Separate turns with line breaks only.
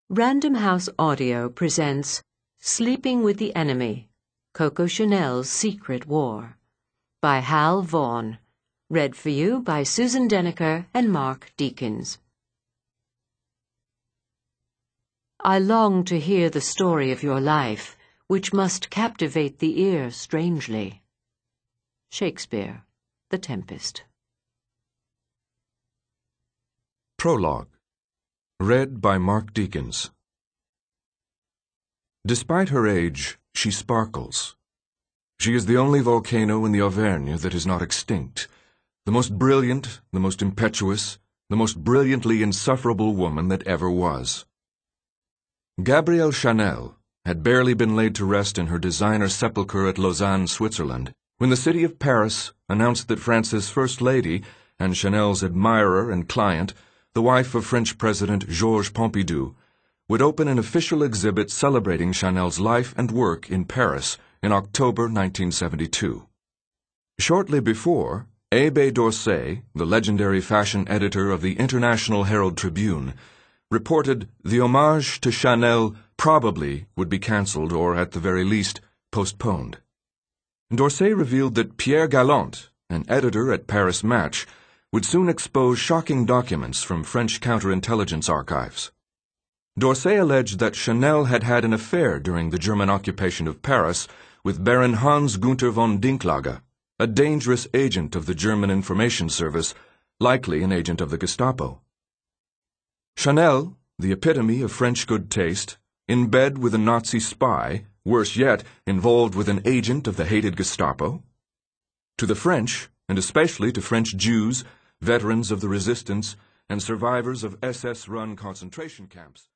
Random House Audio presents Sleeping with the Enemy, Coco Chanel's Secret War, by Hal Vaughan, read for you by Susan Deniker and Mark Deakins. I long to hear the story of your life, which must captivate the ear strangely. Shakespeare, The Tempest.
Prologue, read by Mark Deakins. Despite her age, she sparkles. She is the only volcano in the Auvergne that is not extinct, the most brilliant, the most impetuous, the most brilliantly insufferable woman that ever was. Gabrielle Chanel had barely been laid to rest in her designer sepulchre at Lausanne, Switzerland, when the city of Paris announced that France's First Lady and Chanel's admirer and client, the wife of French President Georges Pompidou, would open an official exhibit celebrating Chanel's life and work in Paris in October 1972. Shortly before, Abbé d'Orsay, the legendary fashion editor of the International Herald Tribune, reported the homage to Chanel probably would be cancelled or, at the very least, postponed. d'Orsay revealed that Pierre Galland, an editor at Paris Match, would soon expose shocking documents from French counterintelligence archives. d'Orsay alleged that Chanel had had an affair during the German occupation of Paris with Baron Hans Gunther von Dinklage, a dangerous agent of the German information service, likely an agent of the Gestapo. Chanel, the epitome of French good taste, in bed with a Nazi spy, worse yet, involved with an agent of the hated Gestapo? To the French, and especially to French Jews, veterans of the resistance, and survivors of SS-run concentration camps,